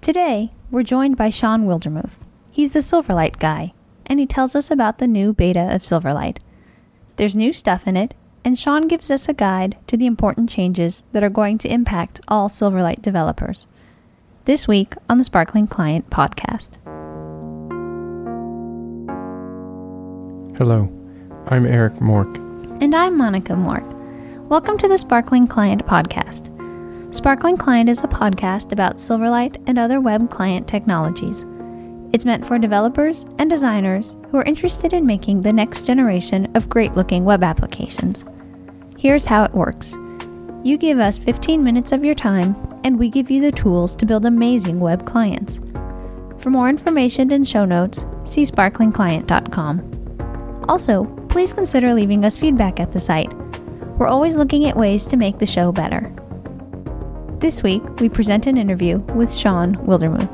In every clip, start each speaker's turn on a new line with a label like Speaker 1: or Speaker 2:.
Speaker 1: Today, we're joined by Sean Wildermuth. He's the Silverlight guy, and he tells us about the new beta of Silverlight. There's new stuff in it, and Sean gives us a guide to the important changes that are going to impact all Silverlight developers. This week on the Sparkling Client podcast.
Speaker 2: Hello, I'm Eric Mork.
Speaker 1: And I'm Monica Mork. Welcome to the Sparkling Client podcast. Sparkling Client is a podcast about Silverlight and other web client technologies. It's meant for developers and designers who are interested in making the next generation of great-looking web applications. Here's how it works. You give us 15 minutes of your time, and we give you the tools to build amazing web clients. For more information and show notes, see sparklingclient.com. Also, please consider leaving us feedback at the site. We're always looking at ways to make the show better. This week, we present an interview with Sean Wildermuth.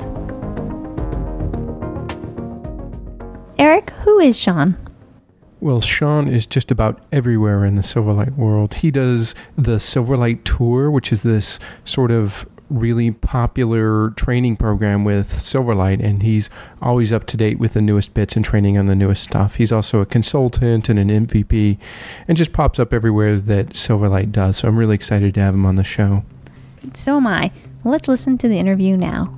Speaker 1: Eric, who is Sean?
Speaker 2: Well, Sean is just about everywhere in the Silverlight world. He does the Silverlight Tour, which is this sort of really popular training program with Silverlight, and he's always up to date with the newest bits and training on the newest stuff. He's also a consultant and an MVP, and just pops up everywhere that Silverlight does. So I'm really excited to have him on the show.
Speaker 1: So am I. Let's listen to the interview now.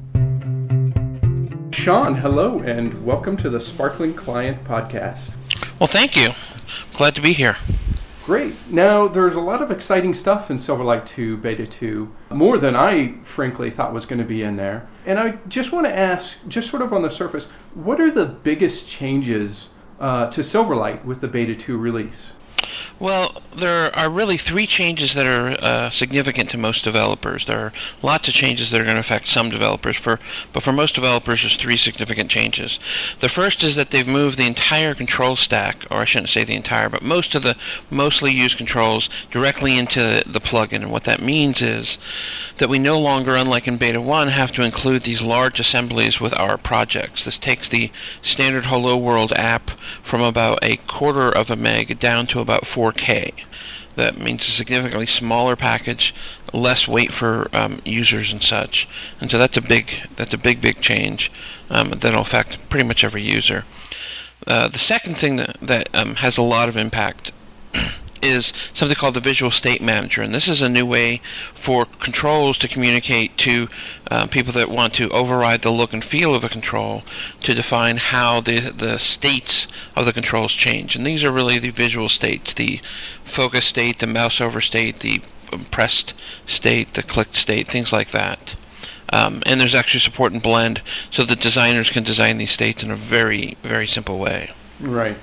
Speaker 2: Sean, hello, and welcome to the Sparkling Client podcast.
Speaker 3: Well, thank you. Glad to be here.
Speaker 2: Great. Now, there's a lot of exciting stuff in Silverlight 2 Beta 2, more than I frankly thought was going to be in there. And I just want to ask, just sort of on the surface, what are the biggest changes to Silverlight with the Beta 2 release?
Speaker 3: Well, there are really three changes that are significant to most developers. There are lots of changes that are going to affect some developers, but for most developers, there's three significant changes. The first is that they've moved the entire control stack, or I shouldn't say the entire, but most of the mostly used controls directly into the plugin. And what that means is that we no longer, unlike in Beta 1, have to include these large assemblies with our projects. This takes the standard Hello World app from about a quarter of a meg down to about 4K. That means a significantly smaller package, less weight for users and such. And so that's a big change that'll affect pretty much every user. The second thing that has a lot of impact is something called the Visual State Manager, and this is a new way for controls to communicate to people that want to override the look and feel of a control to define how the states of the controls change. And these are really the visual states: the focus state, the mouse over state, the pressed state, the clicked state, things like that. And there's actually support in Blend, so that designers can design these states in a very, very simple way.
Speaker 2: Right.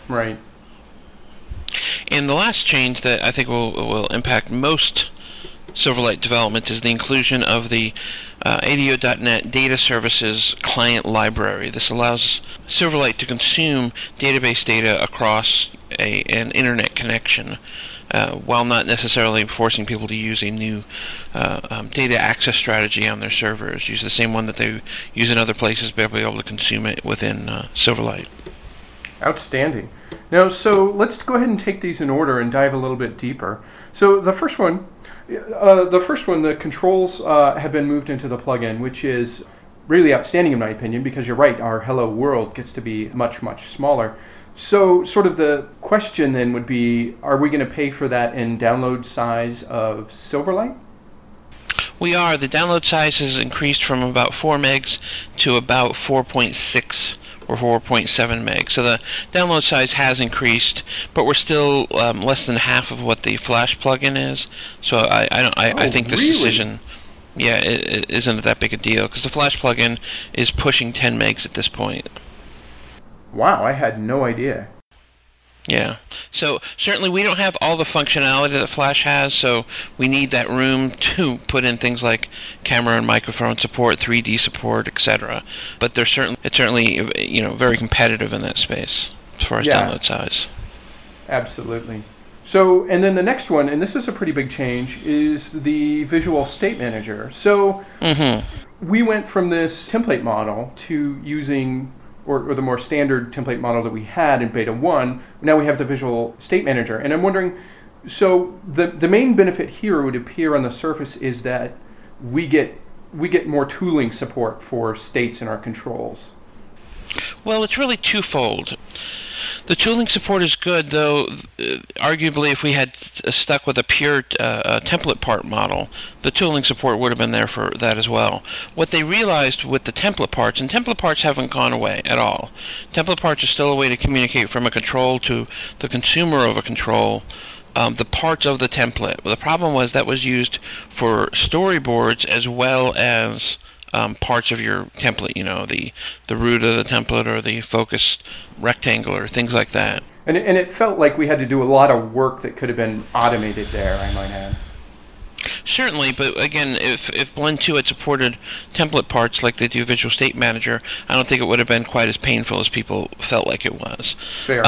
Speaker 3: And the last change that I think will impact most Silverlight development is the inclusion of the ADO.NET Data Services client library. This allows Silverlight to consume database data across an internet connection, while not necessarily forcing people to use a new data access strategy on their servers. Use the same one that they use in other places, but be able to consume it within Silverlight.
Speaker 2: Outstanding. Now, so let's go ahead and take these in order and dive a little bit deeper. So the first one, the controls have been moved into the plugin, which is really outstanding in my opinion, because you're right, our Hello World gets to be much, much smaller. So sort of the question then would be, are we going to pay for that in download size of Silverlight?
Speaker 3: We are. The download size has increased from about 4 megs to about 4.6 or 4.7 meg. So the download size has increased, but we're still less than half of what the Flash plugin is. So I think this decision, it isn't that big a deal, because the Flash plugin is pushing 10 megs at this point.
Speaker 2: Wow, I had no idea.
Speaker 3: Yeah. So certainly we don't have all the functionality that Flash has, so we need that room to put in things like camera and microphone support, 3D support, etc. But it's certainly very competitive in that space as far as download size.
Speaker 2: Absolutely. So, and then the next one, and this is a pretty big change, is the Visual State Manager. So we went from this template model to using or the more standard template model that we had in Beta 1. Now we have the Visual State Manager. And I'm wondering, so the main benefit here would appear on the surface is that we get we get more tooling support for states in our controls?
Speaker 3: Well, it's really twofold. The tooling support is good, though arguably if we had stuck with a pure template part model, the tooling support would have been there for that as well. What they realized with the template parts, and template parts haven't gone away at all. Template parts are still a way to communicate from a control to the consumer of a control, the parts of the template. The problem was that was used for storyboards as well as parts of your template, the root of the template or the focused rectangle or things like that.
Speaker 2: And it felt like we had to do a lot of work that could have been automated there, I might add.
Speaker 3: Certainly, but again, if Blend 2 had supported template parts like they do Visual State Manager, I don't think it would have been quite as painful as people felt like it was.
Speaker 2: Fair.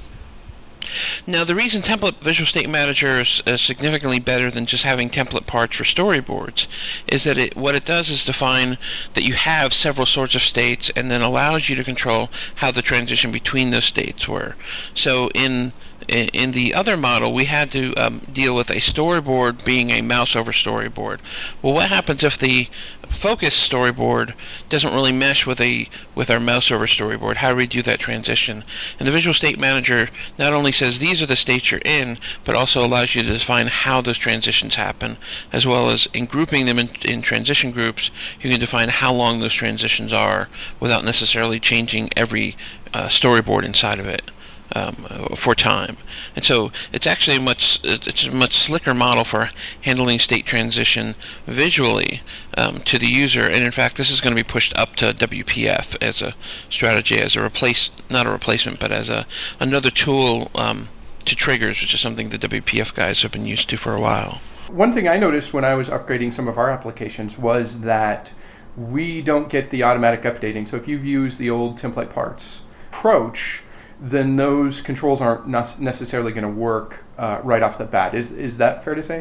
Speaker 3: Now, the reason Template Visual State Manager is significantly better than just having template parts for storyboards is that what it does is define that you have several sorts of states and then allows you to control how the transition between those states were. So in the other model, we had to deal with a storyboard being a mouse over storyboard. Well, what happens if the focus storyboard doesn't really mesh with our mouse over storyboard? How do we do that transition? And the Visual State Manager not only says these are the states you're in, but also allows you to define how those transitions happen, as well as in grouping them in transition groups, you can define how long those transitions are without necessarily changing every storyboard inside of it. For time. And so it's actually a much slicker model for handling state transition visually to the user. And in fact, this is going to be pushed up to WPF as a strategy, as a not a replacement, but as another tool to triggers, which is something the WPF guys have been used to for a while.
Speaker 2: One thing I noticed when I was upgrading some of our applications was that we don't get the automatic updating. So if you've used the old template parts approach, then those controls aren't necessarily going to work right off the bat. Is that fair to say?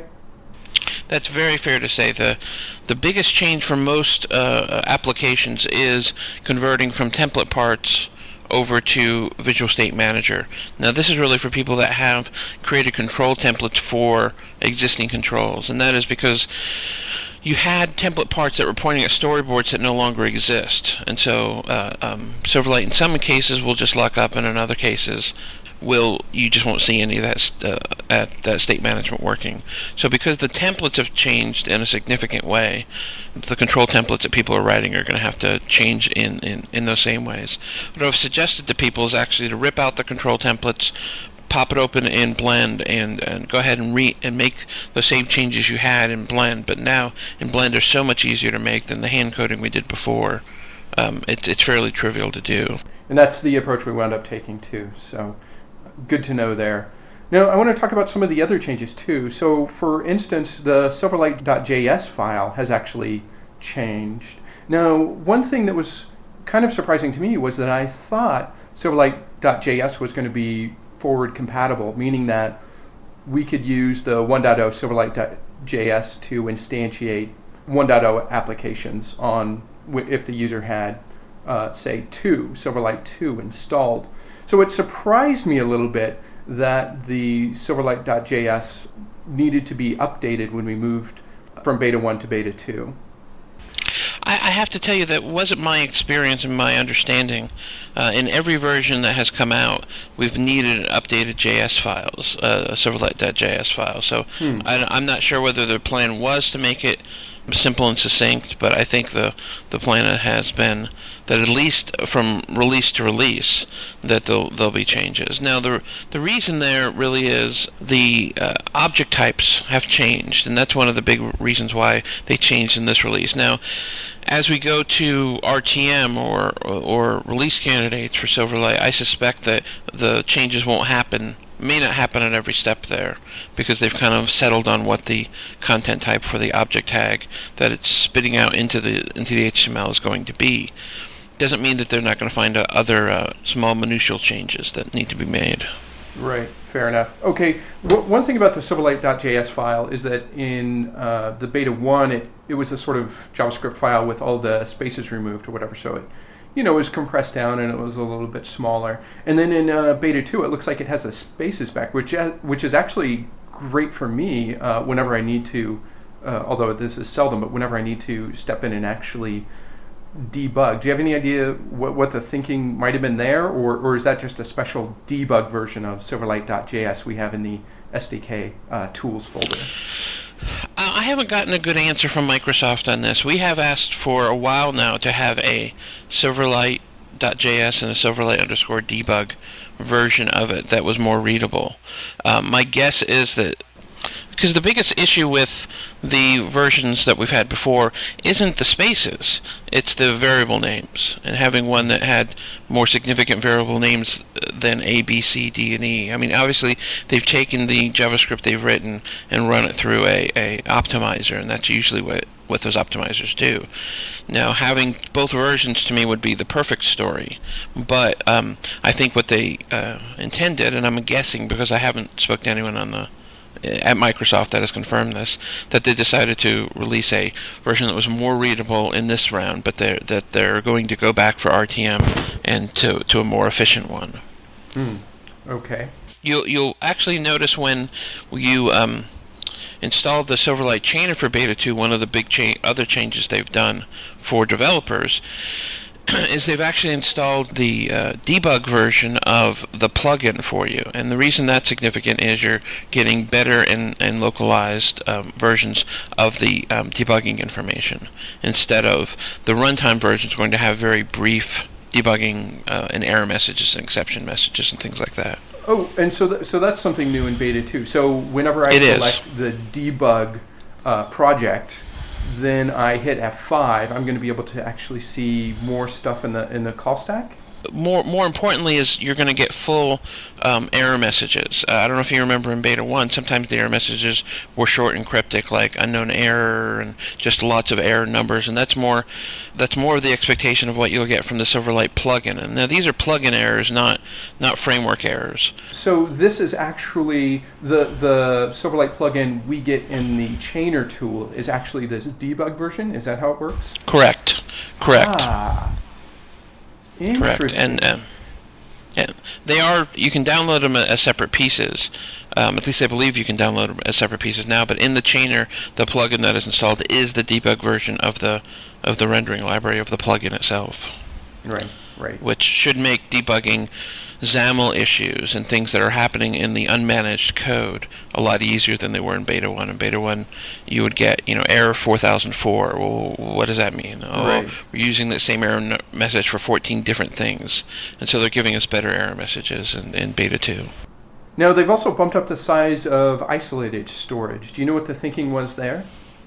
Speaker 3: That's very fair to say. The biggest change for most applications is converting from template parts over to Visual State Manager. Now, this is really for people that have created control templates for existing controls, and that is because you had template parts that were pointing at storyboards that no longer exist. And so Silverlight in some cases will just lock up, and in other cases you just won't see any of that state management working. So because the templates have changed in a significant way, the control templates that people are writing are going to have to change in those same ways. What I've suggested to people is actually to rip out the control templates, pop it open in Blend, and go ahead and make the same changes you had in Blend. But now in Blend they're so much easier to make than the hand coding we did before. It's fairly trivial to do.
Speaker 2: And that's the approach we wound up taking too. So good to know there. Now I want to talk about some of the other changes too. So for instance, the Silverlight.js file has actually changed. Now one thing that was kind of surprising to me was that I thought Silverlight.js was going to be forward compatible, meaning that we could use the 1.0 Silverlight.js to instantiate 1.0 applications on if the user had, say, Silverlight 2 installed. So it surprised me a little bit that the Silverlight.js needed to be updated when we moved from Beta 1 to Beta 2.
Speaker 3: I have to tell you that wasn't my experience and my understanding. In every version that has come out, we've needed updated JS files, Silverlight.js files. So I'm not sure whether the plan was to make it simple and succinct, but I think the plan has been that at least from release to release that there'll be changes. Now the reason there really is the object types have changed, and that's one of the big reasons why they changed in this release. Now, as we go to RTM or release candidates for Silverlight, I suspect that the changes may not happen at every step there, because they've kind of settled on what the content type for the object tag that it's spitting out into the HTML is going to be. Doesn't mean that they're not going to find other small minutial changes that need to be made.
Speaker 2: Right, fair enough. Okay, one thing about the Silverlight.js file is that in the Beta 1, it was a sort of JavaScript file with all the spaces removed or whatever, so it was compressed down and it was a little bit smaller. And then in Beta 2, it looks like it has the spaces back, which is actually great for me whenever I need to although this is seldom, but whenever I need to step in and actually debug. Do you have any idea what the thinking might have been there, or is that just a special debug version of Silverlight.js we have in the SDK tools folder?
Speaker 3: I haven't gotten a good answer from Microsoft on this. We have asked for a while now to have a Silverlight.js and a Silverlight_debug version of it that was more readable. My guess is that because the biggest issue with the versions that we've had before isn't the spaces, it's the variable names, and having one that had more significant variable names than A, B, C, D, and E. I mean, obviously, they've taken the JavaScript they've written and run it through a optimizer, and that's usually what those optimizers do. Now, having both versions to me would be the perfect story, but I think what they intended, and I'm guessing because I haven't spoken to anyone at Microsoft that has confirmed this, that they decided to release a version that was more readable in this round, but they're going to go back for RTM and to a more efficient one.
Speaker 2: Okay.
Speaker 3: You'll actually notice when you installed the Silverlight Chainer for Beta 2, one of the big other changes they've done for developers is they've actually installed the debug version of the plugin for you. And the reason that's significant is you're getting better and localized versions of the debugging information, instead of the runtime version is going to have very brief debugging and error messages and exception messages and things like that.
Speaker 2: Oh, and so that's something new in Beta 2. So whenever I select the debug project, then I hit F5, I'm going to be able to actually see more stuff in the call stack?
Speaker 3: More importantly is you're going to get full error messages. I don't know if you remember in Beta 1, sometimes the error messages were short and cryptic, like unknown error and just lots of error numbers, and that's more of the expectation of what you'll get from the Silverlight plugin. And now these are plugin errors, not framework errors.
Speaker 2: So this is actually the Silverlight plugin we get in the Chainer tool is actually this debug version? Is that how it works?
Speaker 3: Correct.
Speaker 2: Ah.
Speaker 3: Correct, and they are. You can download them as separate pieces. At least I believe you can download them as separate pieces now. But in the Chainer, the plugin that is installed is the debug version of the rendering library of the plugin itself.
Speaker 2: Right.
Speaker 3: Which should make debugging XAML issues and things that are happening in the unmanaged code a lot easier than they were in Beta 1. In Beta 1, you would get, error 4004. Well, what does that mean?
Speaker 2: Right.
Speaker 3: We're using the same error message for 14 different things. And so they're giving us better error messages in Beta 2.
Speaker 2: Now, they've also bumped up the size of isolated storage. Do you know what the thinking was there?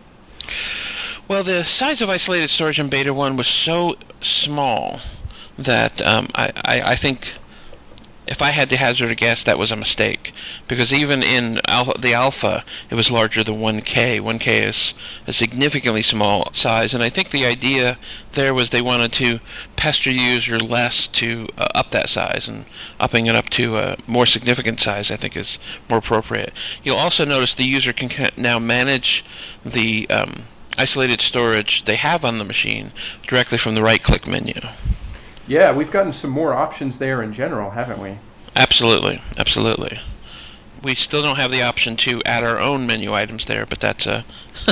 Speaker 3: Well, the size of isolated storage in Beta 1 was so small that I think if I had to hazard a guess, that was a mistake. Because even in the alpha, it was larger than 1K. 1K is a significantly small size, and I think the idea there was they wanted to pester the user less to up that size, and upping it up to a more significant size, I think, is more appropriate. You'll also notice the user can now manage the isolated storage they have on the machine directly from the right-click menu.
Speaker 2: Yeah, we've gotten some more options there in general, haven't we?
Speaker 3: Absolutely. We still don't have the option to add our own menu items there, but that's I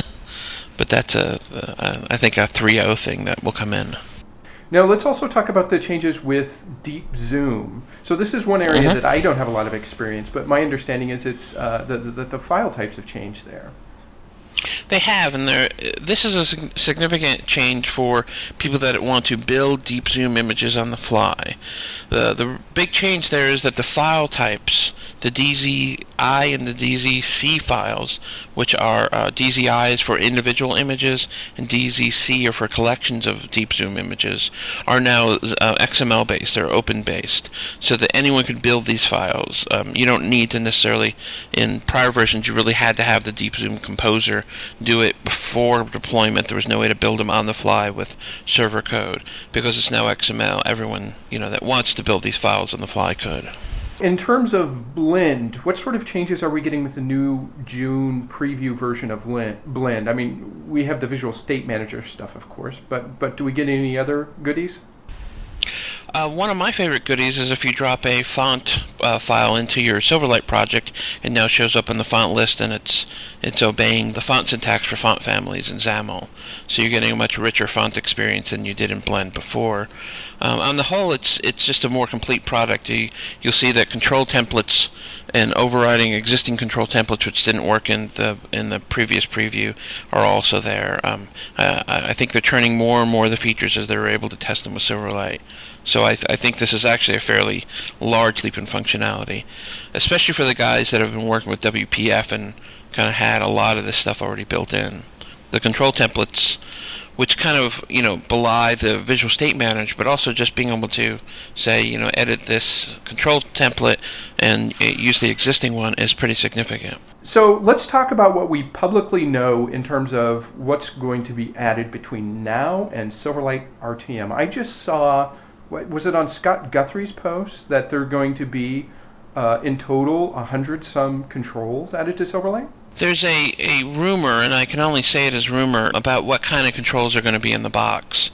Speaker 3: think a 3.0 thing that will come in.
Speaker 2: Now let's also talk about the changes with Deep Zoom. So this is one area that I don't have a lot of experience, but my understanding is it's the file types have changed there.
Speaker 3: They have, and this is a significant change for people that want to build deep zoom images on the fly. The big change there is that the file types, the DZI and the DZC files, which are DZIs for individual images and DZC are for collections of deep zoom images, are now XML based. They're open based, so that anyone can build these files. You don't need to necessarily, in prior versions, you really had to have the Deep Zoom Composer do it before deployment. There was no way to build them on the fly with server code. Because it's now XML, everyone that wants to build these files on the fly could.
Speaker 2: In terms of Blend, what sort of changes are we getting with the new June preview version of Blend? I mean, we have the Visual State Manager stuff, of course, but do we get any other goodies?
Speaker 3: One of my favorite goodies is if you drop a font file into your Silverlight project, it now shows up in the font list, and it's obeying the font syntax for font families in XAML. So you're getting a much richer font experience than you did in Blend before. On the whole, it's just a more complete product. You'll see that control templates and overriding existing control templates, which didn't work in the previous preview, are also there. I think they're turning more and more of the features as they're able to test them with Silverlight. So I think this is actually a fairly large leap in functionality, especially for the guys that have been working with WPF and kind of had a lot of this stuff already built in. The control templates, which kind of, belie the Visual State Manager, but also just being able to say, edit this control template and use the existing one is pretty significant.
Speaker 2: So let's talk about what we publicly know in terms of what's going to be added between now and Silverlight RTM. I just saw, was it on Scott Guthrie's post, that there are going to be, in total, 100-some controls added to Silverlight?
Speaker 3: There's a rumor, and I can only say it as rumor, about what kind of controls are going to be in the box.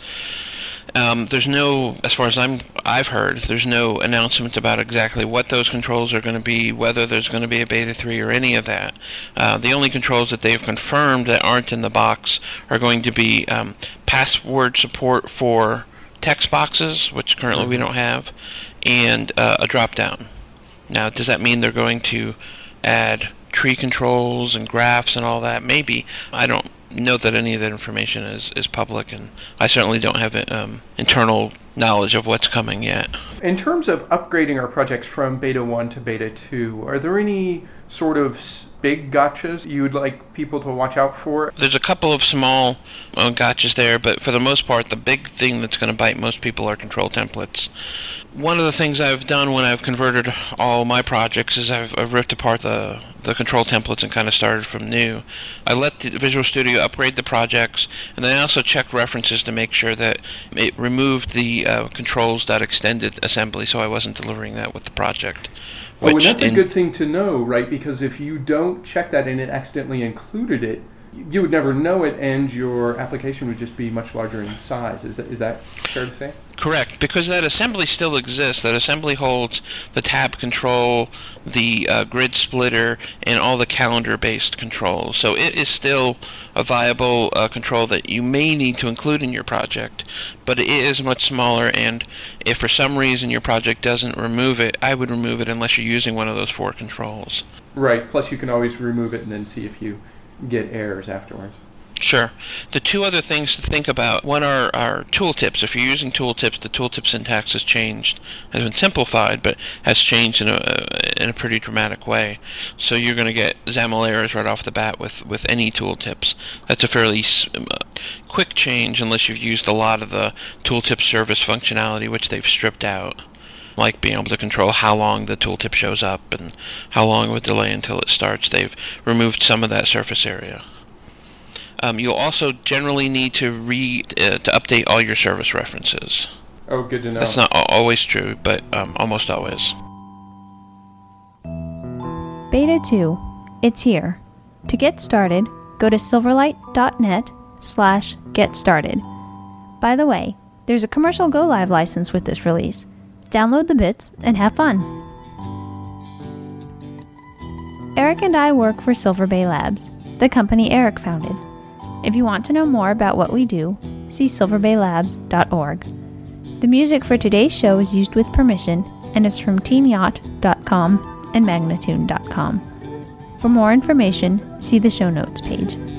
Speaker 3: There's no, as far as I've heard, there's no announcement about exactly what those controls are going to be, whether there's going to be a Beta 3 or any of that. The only controls that they've confirmed that aren't in the box are going to be password support for text boxes, which currently we don't have, and a drop-down. Now, does that mean they're going to add tree controls and graphs and all that? Maybe. I don't know that any of that information is public, and I certainly don't have internal knowledge of what's coming yet.
Speaker 2: In terms of upgrading our projects from Beta 1 to Beta 2, are there any sort of big gotchas you would like people to watch out for?
Speaker 3: There's a couple of small gotchas there, but for the most part, the big thing that's going to bite most people are control templates. One of the things I've done when I've converted all my projects is I've ripped apart the control templates and kind of started from new. I let the Visual Studio upgrade the projects, and then I also checked references to make sure that it removed the controls.extended assembly, so I wasn't delivering that with the project.
Speaker 2: Oh, and that's a good thing to know, right? Because if you don't check that and it accidentally included it, you would never know it, and your application would just be much larger in size. Is that fair to say?
Speaker 3: Correct, because that assembly still exists. That assembly holds the tab control, the grid splitter, and all the calendar-based controls. So it is still a viable control that you may need to include in your project, but it is much smaller, and if for some reason your project doesn't remove it, I would remove it unless you're using one of those 4 controls.
Speaker 2: Right, plus you can always remove it and then see if you get errors afterwards.
Speaker 3: Sure. The 2 other things to think about, one are tooltips. If you're using tooltips, the tooltip syntax has been simplified, but has changed in a pretty dramatic way. So you're going to get XAML errors right off the bat with any tooltips. That's a fairly quick change unless you've used a lot of the tooltip service functionality, which they've stripped out, like being able to control how long the tooltip shows up and how long it would delay until it starts. They've removed some of that surface area. You'll also generally need to update all your service references.
Speaker 2: Oh, good to know.
Speaker 3: That's not always true, but almost always.
Speaker 1: Beta 2. It's here. To get started, go to silverlight.net/get-started. By the way, there's a commercial go-live license with this release. Download the bits and have fun. Eric and I work for Silver Bay Labs, the company Eric founded. If you want to know more about what we do, see silverbaylabs.org. The music for today's show is used with permission and is from teamyacht.com and magnatune.com. For more information, see the show notes page.